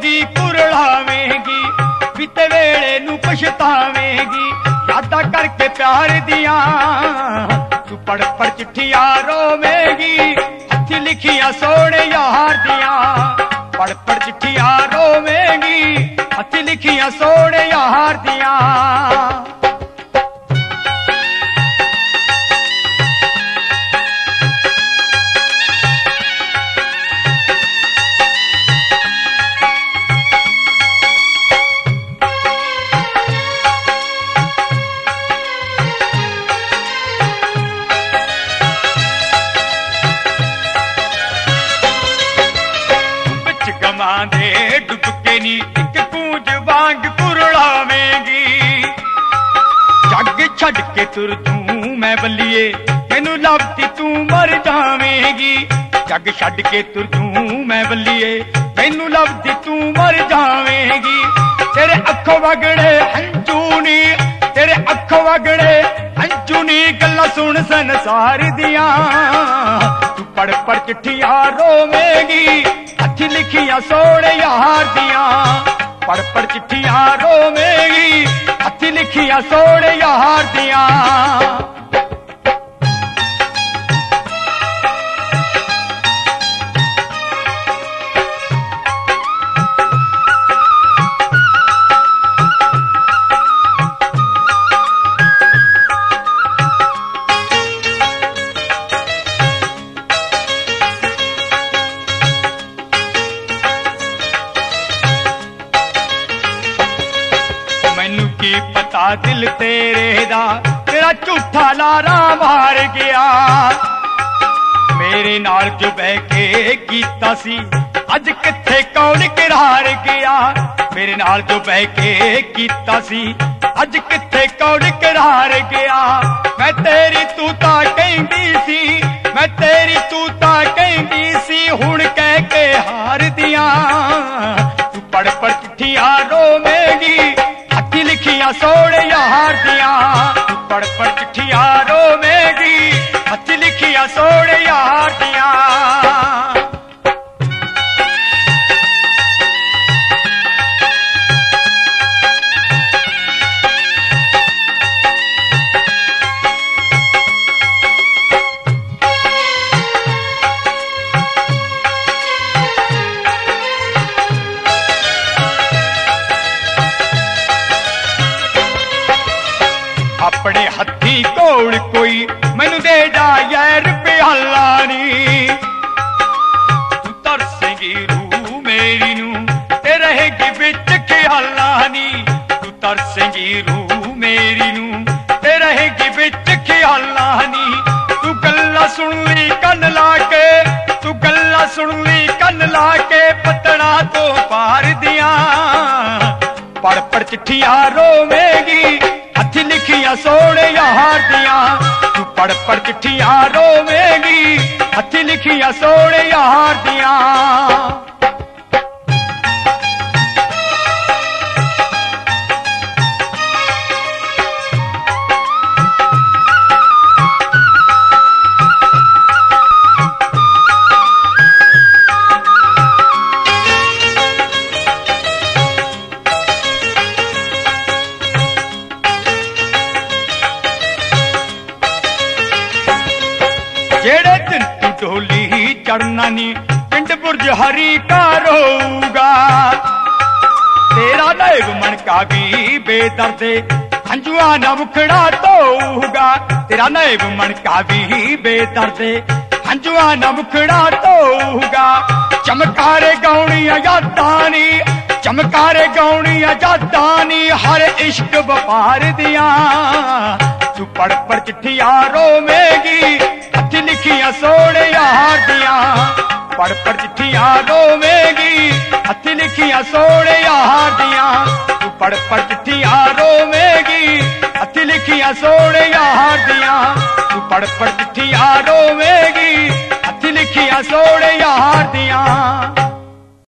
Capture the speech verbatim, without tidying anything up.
रोजी कुरलावेगी, बीते वेले नू पछतावेगी, यादा करके प्यार दिया तू पढ़ पढ़ चिट्ठियां रोवेगी, हथी लिखियां सोने यार दिया पढ़ पढ़ चिट्ठियां रोवेगी, हथी लिखियां सोने यार दिया। दे डुबके नी एक कूंज वांग कुरलावेगी, जग छड़ के तुर तू मैं बल्लिए तेनू लभदी तू मर जावेगी, जग छड़ के तुर तू मैं बल्लिए तेनू लभदी तू मर जावेगी। तेरे अखों वगड़े हंजू नी, तेरे अखों वगड़े हंजू नी, गल्लां सुन संसार दियां तू पढ़ पढ़ चिट्ठियां रोवेगी, हथी लिखियां सोने यार दियां पढ़ पढ़ चिट्ठियां रोवेगी, हथी लिखियां सोने यार दियां। मैनू की पता दिल तेरे दा तेरा झूठा लारा मार गया, मेरे नाल जो बह के कीता सी अज किथे कौन करार गया, मेरे नाल जो बह के कीता सी अज किथे कौन करार गया। मैं तेरी तू तां कहंदी सी, मैं तेरी तू तां कहंदी सी, हुण कह के हार दियां तू पढ़ पढ़ चिट्ठियां रोवेगी, हथी लिखियां सोने यार दियां तू पढ़ पढ़ चिट्ठियां रोवेगी, हथी लिखियां सोने यार दियां। अपने हथी कोल कोई मैनू दे जा यार प्याला नी, तू तरसेगी रूह मेरी नू ते रहेगी बिच ख्याला नी, तू तरसेगी रूह मेरी नू ते रहेगी बिच ख्याला नी। तू गल्ला सुन ली कन ला के, तू गल्ला सुन ली कन ला के, पतड़ा तो पार दियां पढ़ पढ़ चिट्ठियां रोवेगी, हथी लिखियां सोने यार दियां तू पढ़ पढ़ चिट्ठियां रोवेगी, हथी लिखियां सोने यार दियां। जेड़े दिन तू डोली चढ़ना नी पिंड बुर्ज हरी का रोऊगा, तेरा नैब मन का भी बेदर्दे हंजुआ न मुखड़ा धोऊगा, तेरा नैब मन का भी बेदर्दे हंजुआ न मुखड़ा धोऊगा। चमकारे गौनियां यादां नी, चमकारे गौनियां यादां नी, हर इश्क व्यापार दियां तू पढ़ पढ़ चिट्ठियां रोवेगी, हथी लिखियां सोने यार दियां पढ़ पढ़ चिट्ठियां रोवेगी, हथी लिखियां सोने यार दियां तू पढ़ पढ़ चिट्ठियां रोवेगी, हथी लिखियां सोने यार दियां तू पढ़ पढ़ चिट्ठियां रोवेगी, हथी लिखियां सोने यार दियां।